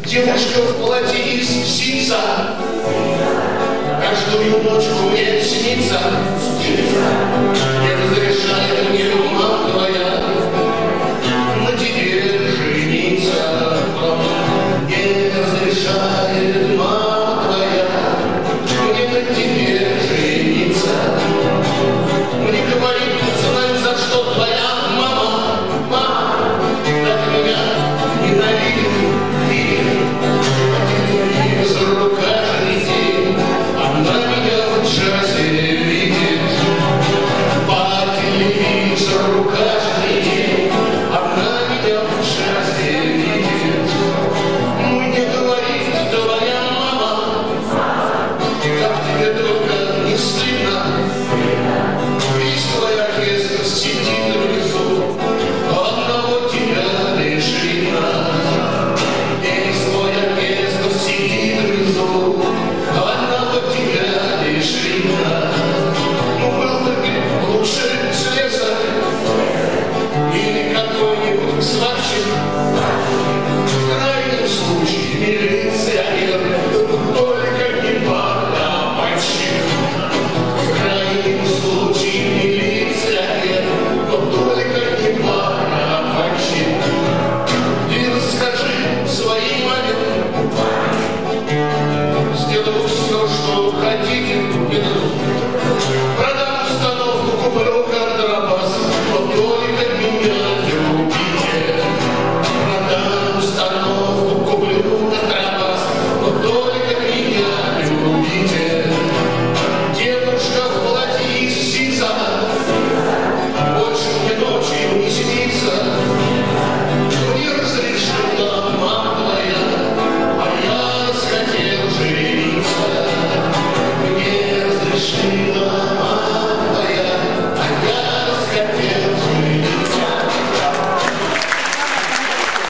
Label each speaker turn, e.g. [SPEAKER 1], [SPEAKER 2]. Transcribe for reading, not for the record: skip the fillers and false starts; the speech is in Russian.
[SPEAKER 1] Девушка в платье из ситца, каждую ночку мне снится. Не разрешает мне ума твоя на тебе жениться. Не разрешает мама твоя мне на тебе жениться. Мне говорит, знаю, за что твоя мама так меня ненавидит.
[SPEAKER 2] Sheila.